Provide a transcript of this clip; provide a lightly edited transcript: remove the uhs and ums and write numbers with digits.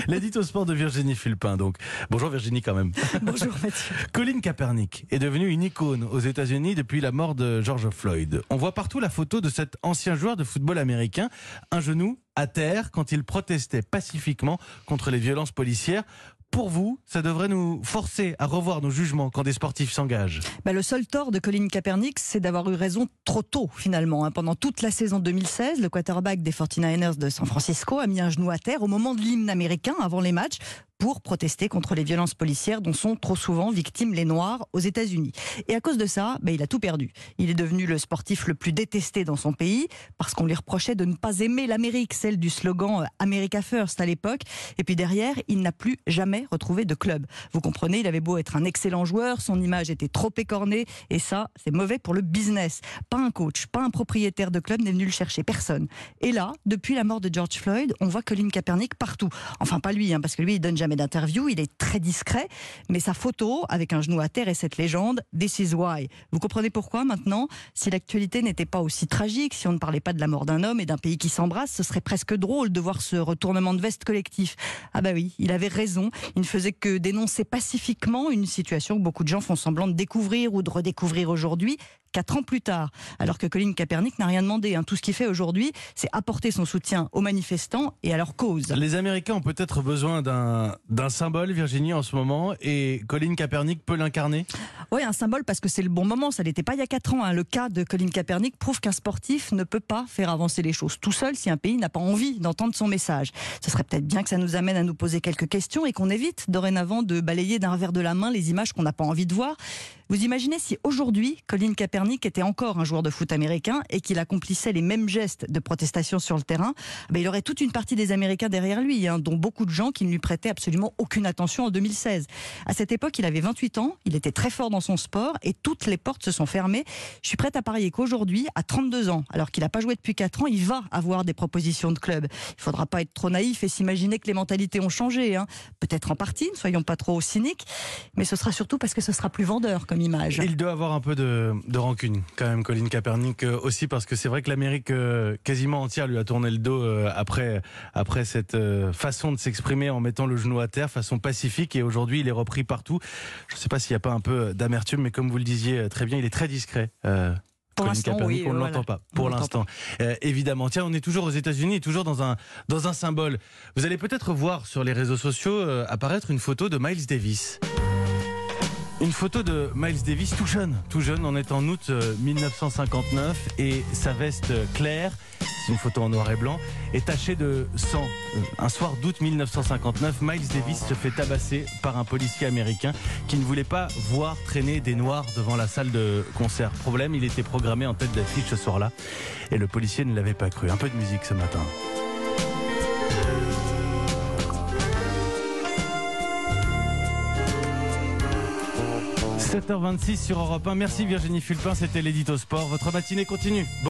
L'édito sport de Virginie Fulpin, donc. Bonjour Virginie quand même. Bonjour Mathieu. Colin Kaepernick est devenu une icône aux États-Unis depuis la mort de George Floyd. On voit partout la photo de cet ancien joueur de football américain, un genou à terre quand il protestait pacifiquement contre les violences policières. Pour vous, ça devrait nous forcer à revoir nos jugements quand des sportifs s'engagent. Le seul tort de Colin Kaepernick, c'est d'avoir eu raison trop tôt finalement. Pendant toute la saison 2016, le quarterback des 49ers de San Francisco a mis un genou à terre au moment de l'hymne américain avant les matchs pour protester contre les violences policières dont sont trop souvent victimes les Noirs aux États-Unis. Et à cause de ça, il a tout perdu. Il est devenu le sportif le plus détesté dans son pays parce qu'on lui reprochait de ne pas aimer l'Amérique, celle du slogan America First à l'époque. Et puis derrière, il n'a plus jamais retrouvé de club. Vous comprenez, il avait beau être un excellent joueur, son image était trop écornée et ça, c'est mauvais pour le business. Pas un coach, pas un propriétaire de club n'est venu le chercher, personne. Et là, depuis la mort de George Floyd, on voit Colin Kaepernick partout. Enfin, pas lui, parce que lui, il donne jamais d'interview, il est très discret, mais sa photo avec un genou à terre et cette légende « This is why ». Vous comprenez pourquoi maintenant? Si l'actualité n'était pas aussi tragique, si on ne parlait pas de la mort d'un homme et d'un pays qui s'embrasse, ce serait presque drôle de voir ce retournement de veste collectif. Ah oui, il avait raison, il ne faisait que dénoncer pacifiquement une situation que beaucoup de gens font semblant de découvrir ou de redécouvrir aujourd'hui, 4 ans plus tard, alors que Colin Kaepernick n'a rien demandé. Tout ce qu'il fait aujourd'hui, c'est apporter son soutien aux manifestants et à leur cause. Les Américains ont peut-être besoin d'un symbole, Virginie, en ce moment, et Colin Kaepernick peut l'incarner? Oui, un symbole parce que c'est le bon moment, ça n'était pas il y a 4 ans. Le cas de Colin Kaepernick prouve qu'un sportif ne peut pas faire avancer les choses tout seul si un pays n'a pas envie d'entendre son message. Ce serait peut-être bien que ça nous amène à nous poser quelques questions et qu'on évite dorénavant de balayer d'un revers de la main les images qu'on n'a pas envie de voir. Vous imaginez si aujourd'hui, Colin Kaepernick était encore un joueur de foot américain et qu'il accomplissait les mêmes gestes de protestation sur le terrain, il aurait toute une partie des Américains derrière lui, dont beaucoup de gens qui ne lui prêtaient absolument aucune attention en 2016. À cette époque, il avait 28 ans, il était très fort dans son sport et toutes les portes se sont fermées. Je suis prête à parier qu'aujourd'hui, à 32 ans, alors qu'il n'a pas joué depuis 4 ans, il va avoir des propositions de club. Il ne faudra pas être trop naïf et s'imaginer que les mentalités ont changé. Peut-être en partie, ne soyons pas trop cyniques, mais ce sera surtout parce que ce sera plus vendeur comme image. Il doit avoir un peu de rancune quand même, Colin Kaepernick, aussi parce que c'est vrai que l'Amérique quasiment entière lui a tourné le dos après cette façon de s'exprimer en mettant le genou à terre, façon pacifique, et aujourd'hui il est repris partout. Je ne sais pas s'il n'y a pas un peu d'amertume, mais comme vous le disiez très bien, il est très discret. Pour l'instant, oui, on ne l'entend pas. Pour l'instant, évidemment. Tiens, on est toujours aux États-Unis, toujours dans un symbole. Vous allez peut-être voir sur les réseaux sociaux apparaître une photo de Miles Davis. Une photo de Miles Davis tout jeune, on est en août 1959 et sa veste claire, c'est une photo en noir et blanc, est tachée de sang. Un soir d'août 1959, Miles Davis se fait tabasser par un policier américain qui ne voulait pas voir traîner des noirs devant la salle de concert. Problème, il était programmé en tête d'affiche ce soir-là et le policier ne l'avait pas cru. Un peu de musique ce matin. – 7h26 sur Europe 1. Merci Virginie Fulpin, c'était l'édito sport. Votre matinée continue.